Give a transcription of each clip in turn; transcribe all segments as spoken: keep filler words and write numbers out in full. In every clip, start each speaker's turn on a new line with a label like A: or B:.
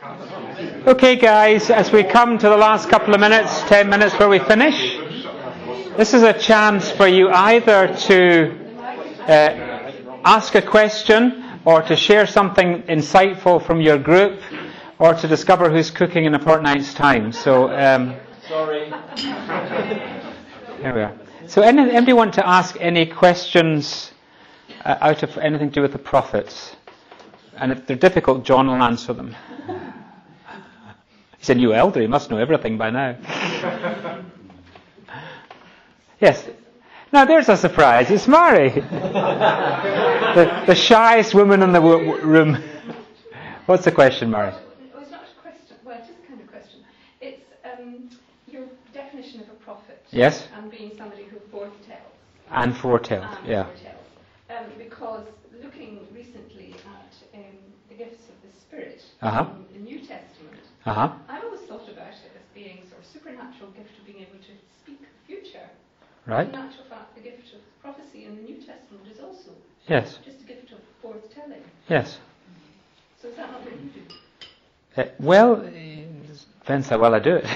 A: Okay, guys, as we come to the last couple of minutes, ten minutes where we finish, this is a chance for you either to uh, ask a question or to share something insightful from your group or to discover who's cooking in a fortnight's time. So, um,
B: sorry.
A: Here we are. So, any, anybody want to ask any questions uh, out of anything to do with the prophets? And if they're difficult, John will answer them. He's a new elder, he must know everything by now. Yes. Now there's a surprise, it's Mary. the, the shyest woman in the w- room. What's the question, Mary?
C: Well, it's not a question, well, it is a kind of question. It's um, your definition of a prophet.
A: Yes.
C: And being somebody who foretells.
A: And foretells,
C: and
A: yeah.
C: Foretells. Um, because looking recently at um, the gifts of the Spirit
A: Uh-huh.
C: in the New Testament,
A: Uh-huh.
C: I've always thought about it as being sort of supernatural gift of being able to speak the future.
A: Right.
C: In actual fact, the gift of prophecy in the New Testament is also
A: Yes.
C: just a gift of foretelling.
A: Yes.
C: So is that not what you do?
A: Uh, well, it depends how well I do it.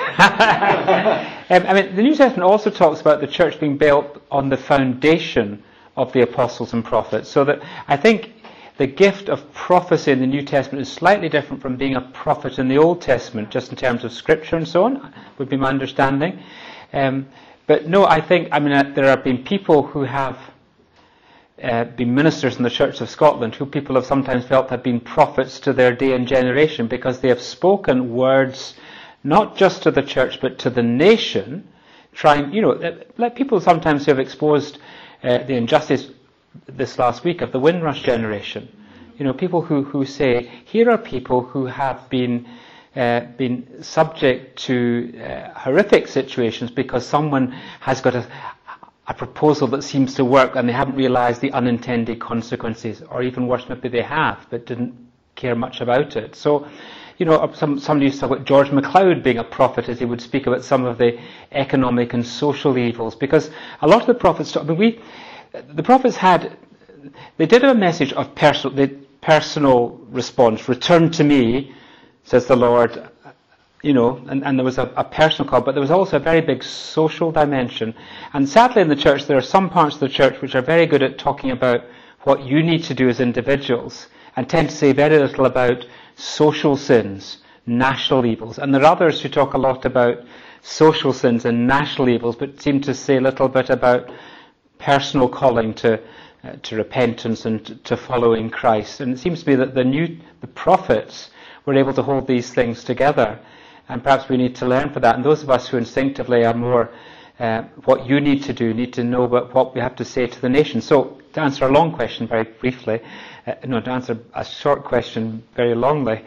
A: um, I mean, the New Testament also talks about the church being built on the foundation of the apostles and prophets. So that I think the gift of prophecy in the New Testament is slightly different from being a prophet in the Old Testament, just in terms of scripture and so on, would be my understanding. Um, but no, I think, I mean, uh, there have been people who have uh, been ministers in the Church of Scotland who people have sometimes felt have been prophets to their day and generation because they have spoken words not just to the church but to the nation, trying, you know, like people sometimes who have exposed uh, the injustice this last week of the Windrush generation. You know, people who, who say, here are people who have been uh, been subject to uh, horrific situations because someone has got a, a proposal that seems to work and they haven't realised the unintended consequences, or even worse, maybe they have, but didn't care much about it. So, you know, some, somebody used to talk about George MacLeod being a prophet as he would speak about some of the economic and social evils, because a lot of the prophets, I mean, we, the prophets had, they did have a message of personal, the personal response. Return to me, says the Lord, you know, and, and there was a, a personal call, but there was also a very big social dimension. And sadly in the church, there are some parts of the church which are very good at talking about what you need to do as individuals, and tend to say very little about social sins, national evils. And there are others who talk a lot about social sins and national evils, but seem to say a little bit about personal calling to uh, to repentance and to, to following Christ. And it seems to be that the new the prophets were able to hold these things together, and perhaps we need to learn from that. And those of us who instinctively are more uh, what you need to do, need to know about what we have to say to the nation. So to answer a long question very briefly, uh, no, to answer a short question very longly.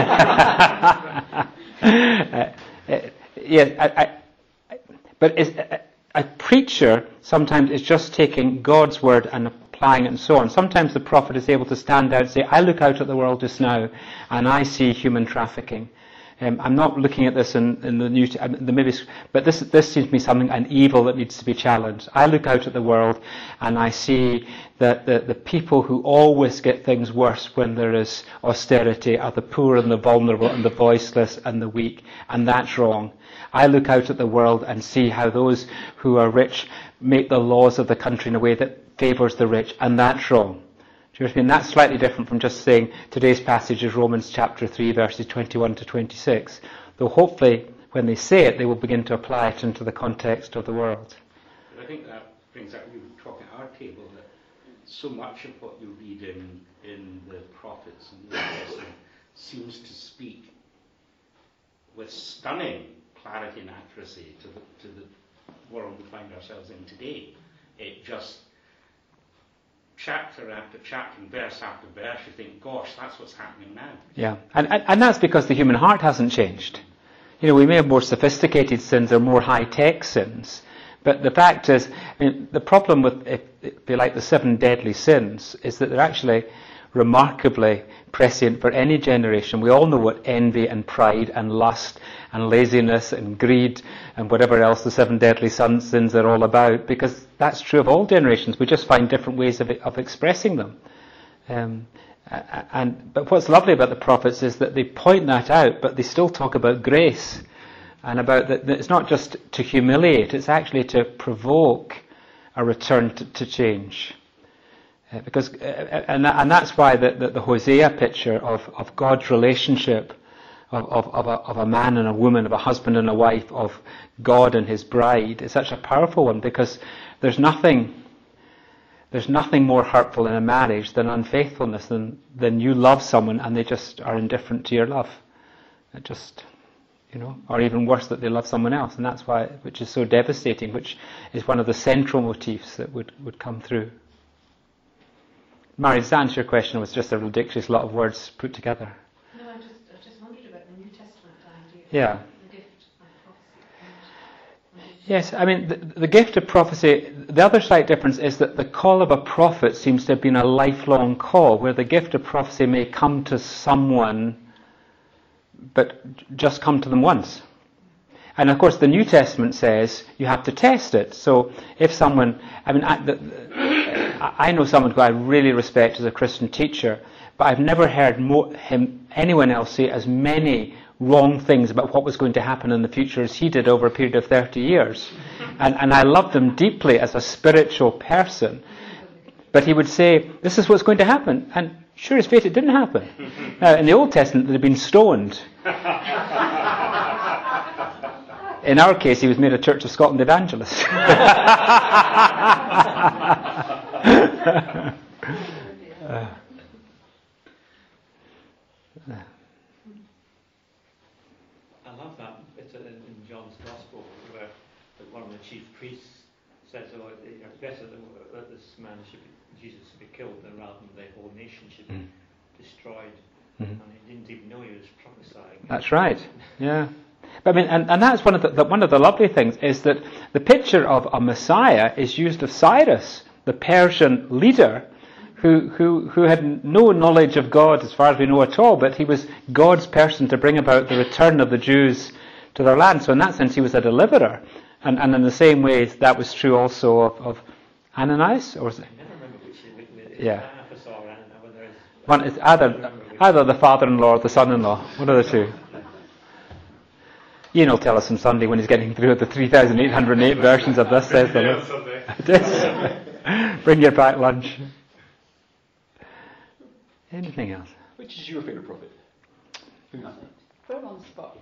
A: uh, uh, yes, I, I, but is. Uh, A preacher sometimes is just taking God's word and applying it and so on. Sometimes the prophet is able to stand out and say, I look out at the world just now and I see human trafficking. Um, I'm not looking at this in, in the New Testament, maybe, but this this seems to be something, an evil that needs to be challenged. I look out at the world and I see that the, the people who always get things worse when there is austerity are the poor and the vulnerable and the voiceless and the weak, and that's wrong. I look out at the world and see how those who are rich make the laws of the country in a way that favours the rich, and that's wrong. Do you know what I mean? That's slightly different from just saying today's passage is Romans chapter three, verses twenty-one to twenty-six. Though hopefully, when they say it, they will begin to apply it into the context of the world.
B: But I think that brings up, we were talking at our table, that so much of what you read in, in the prophets and the Old Testament seems to speak with stunning clarity and accuracy to the, to the world we find ourselves in today. It just, chapter after chapter and verse after verse, you think, gosh, that's what's happening now.
A: Yeah, and, and and that's because the human heart hasn't changed. You know, we may have more sophisticated sins or more high-tech sins, but the fact is, I mean, the problem with, if, if you like, the seven deadly sins is that they're actually remarkably prescient for any generation. We all know what envy and pride and lust and laziness and greed and whatever else the seven deadly sins are all about, because that's true of all generations. We just find different ways of, of expressing them. Um, and but what's lovely about the prophets is that they point that out, but they still talk about grace and about that, that it's not just to humiliate, it's actually to provoke a return to, to change. Uh, because uh, and and that's why the, the, the Hosea picture of, of God's relationship of of of a, of a man and a woman, of a husband and a wife, of God and His bride is such a powerful one, because there's nothing. There's nothing more hurtful in a marriage than unfaithfulness, than, than you love someone and they just are indifferent to your love. It just, you know, or even worse, that they love someone else. And that's why, which is so devastating, which is one of the central motifs that would, would come through. Mary, to answer your question, it was just a ridiculous lot of words put together.
C: No, I just, I just wondered about the New Testament idea.
A: Yeah.
C: The gift of prophecy.
A: Yes, I mean, the, the gift of prophecy, the other slight difference is that the call of a prophet seems to have been a lifelong call, where the gift of prophecy may come to someone, but just come to them once. And of course, the New Testament says you have to test it. So if someone, I mean, I, the, I know someone who I really respect as a Christian teacher, but I've never heard more, him, anyone else say as many wrong things about what was going to happen in the future as he did over a period of thirty years. And, and I loved him deeply as a spiritual person. But he would say, this is what's going to happen. And sure as fate, it didn't happen. Now, in the Old Testament, they'd have been stoned. In our case, he was made a Church of Scotland evangelist. uh,
D: I love that bit in, in John's Gospel where one of the chief priests says, "Oh, it's better that this man should be, Jesus should be killed, than rather than the whole nation should be mm. destroyed." Mm-hmm. And he didn't even know he was prophesying.
A: That's right. Yeah. But I mean, and, and that's one of the, the one of the lovely things is that the picture of a Messiah is used of Cyrus, the Persian leader, who who who had no knowledge of God as far as we know at all, but he was God's person to bring about the return of the Jews to their land. So in that sense, he was a deliverer. And and in the same way, that was true also of, of Ananias, or was it?
D: I never remember which it
A: yeah.
D: Caiaphas or Ananias.
A: One is either either the father-in-law or the son-in-law. One of the two. Ian will tell us on Sunday when he's getting through the three thousand eight hundred eight versions of this, says the list. Bring your back lunch. Anything else?
E: Which is your favourite prophet?
C: Put him on the spot.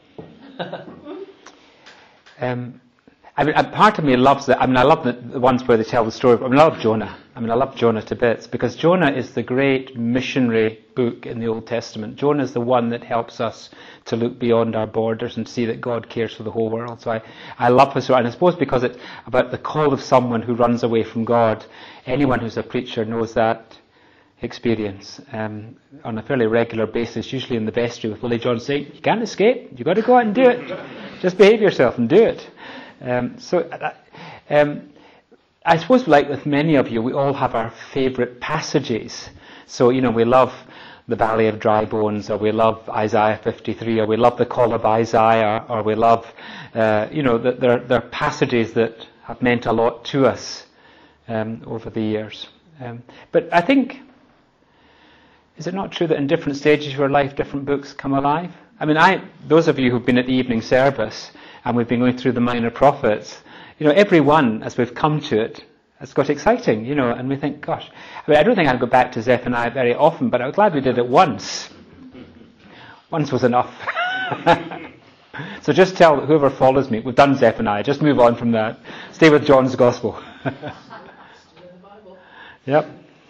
A: um, I mean, part of me loves it. I mean, I love the, the ones where they tell the story. I mean, I love Jonah. I mean, I love Jonah to bits, because Jonah is the great missionary book in the Old Testament. Jonah is the one that helps us to look beyond our borders and see that God cares for the whole world. So I, I love his story. And I suppose because it's about the call of someone who runs away from God. Anyone who's a preacher knows that experience um, on a fairly regular basis, usually in the vestry with Willie John saying, you can't escape, you've got to go out and do it. Just behave yourself and do it. Um, so uh, um, I suppose, like with many of you, we all have our favourite passages. So, you know, we love the Valley of Dry Bones, or we love Isaiah fifty-three, or we love the call of Isaiah, or we love, uh, you know, the, there, there are passages that have meant a lot to us um, over the years. Um, but I think, is it not true that in different stages of your life, different books come alive? I mean, I, those of you who've been at the evening service, and we've been going through the minor prophets, you know, every one, as we've come to it, has got exciting, you know, and we think, gosh, I mean, I don't think I'd go back to Zephaniah very often, but I'm glad we did it once. Once was enough. So just tell whoever follows me, we've done Zephaniah, just move on from that. Stay with John's Gospel. Yep.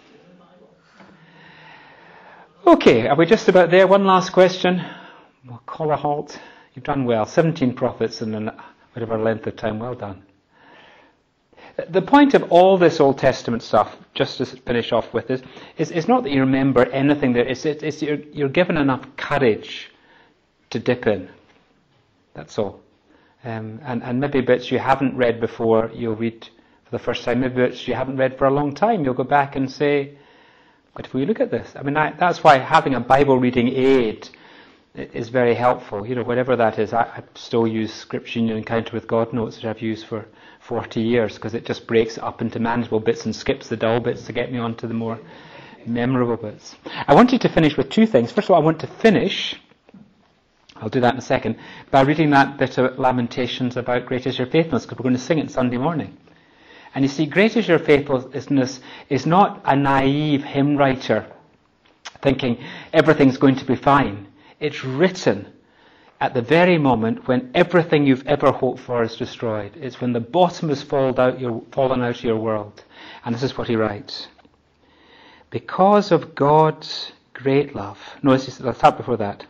A: Okay, are we just about there? One last question. We'll call a halt. You've done well. seventeen prophets in an, whatever length of time. Well done. The point of all this Old Testament stuff, just to finish off with, is, is, is not that you remember anything there. It's, it's, it's you're, you're given enough courage to dip in. That's all. Um, and, and maybe bits you haven't read before, you'll read for the first time. Maybe bits you haven't read for a long time, you'll go back and say, what if we look at this? I mean, I, that's why having a Bible reading aid is very helpful. You know, whatever that is. I, I still use Scripture Union Encounter with God notes that I've used for forty years, because it just breaks it up into manageable bits and skips the dull bits to get me onto the more Memorable bits. I wanted to finish with two things. First of all, I want to finish, I'll do that in a second, by reading that bit of Lamentations about Great is Your Faithfulness, because we're going to sing it Sunday morning. And you see, Great is Your Faithfulness is not a naive hymn writer thinking everything's going to be fine. It's written at the very moment when everything you've ever hoped for is destroyed. It's when the bottom has fallen out, your, fallen out of your world. And this is what he writes. Because of God's great love. No, let's start before that.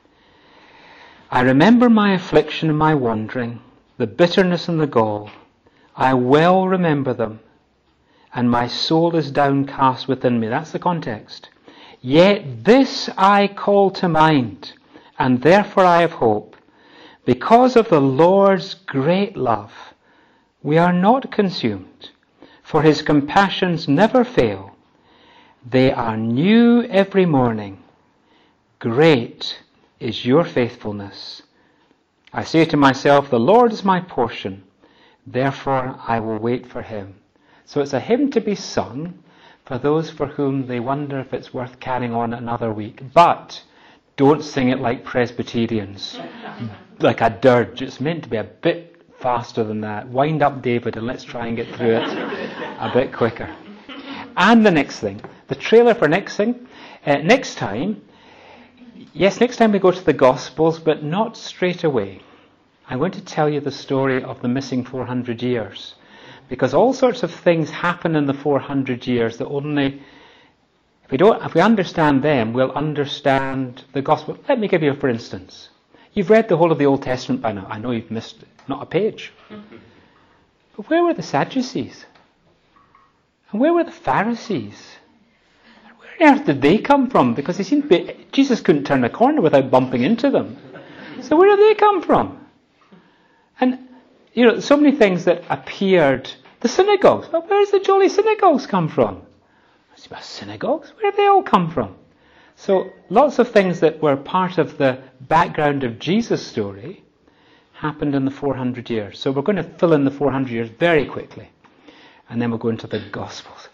A: I remember my affliction and my wandering, the bitterness and the gall. I well remember them, and my soul is downcast within me. That's the context. Yet this I call to mind, and therefore I have hope. Because of the Lord's great love, we are not consumed, for his compassions never fail. They are new every morning. Great is your faithfulness. I say to myself, the Lord is my portion, therefore I will wait for him. So it's a hymn to be sung for those for whom they wonder if it's worth carrying on another week. But don't sing it like Presbyterians, like a dirge. It's meant to be a bit faster than that. Wind up, David, and let's try and get through it a bit quicker. And the next thing, the trailer for next thing, uh, next time, yes, next time we go to the Gospels, but not straight away. I'm going to tell you the story of the missing four hundred years. Because all sorts of things happen in the four hundred years that only, if we don't, if we understand them, we'll understand the Gospel. Let me give you, for instance, you've read the whole of the Old Testament by now. I know you've missed not a page. But where were the Sadducees? And where were the Pharisees? Where on earth did they come from? Because they seemed to be, Jesus couldn't turn a corner without bumping into them. So where did they come from? And, you know, so many things that appeared. The synagogues. Well, where's the jolly synagogues come from? Synagogues? Where did they all come from? So lots of things that were part of the background of Jesus' story happened in the four hundred years. So we're going to fill in the four hundred years very quickly. And then we'll go into the Gospels.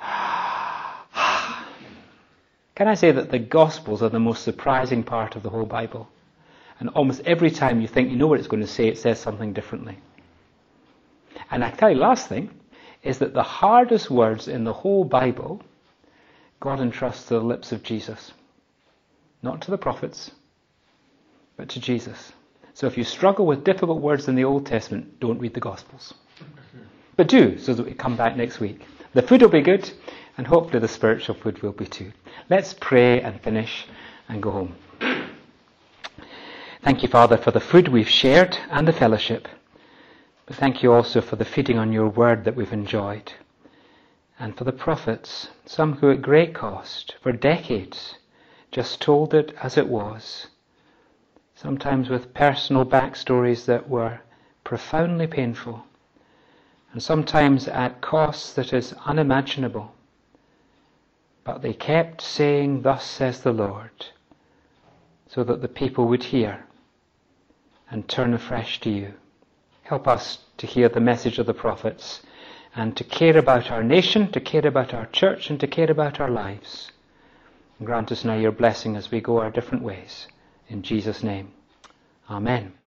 A: Can I say that the Gospels are the most surprising part of the whole Bible? And almost every time you think you know what it's going to say, it says something differently. And I tell you, last thing, is that the hardest words in the whole Bible, God entrusts to the lips of Jesus. Not to the prophets, but to Jesus. So if you struggle with difficult words in the Old Testament, don't read the Gospels. But do, so that we come back next week. The food will be good, and hopefully the spiritual food will be too. Let's pray and finish and go home. Thank you, Father, for the food we've shared and the fellowship. But thank you also for the feeding on your word that we've enjoyed. And for the prophets, some who at great cost, for decades, just told it as it was. Sometimes with personal backstories that were profoundly painful. And sometimes at costs that is unimaginable. But they kept saying, thus says the Lord, so that the people would hear and turn afresh to you. Help us to hear the message of the prophets and to care about our nation, to care about our church, and to care about our lives. And grant us now your blessing as we go our different ways. In Jesus' name, amen.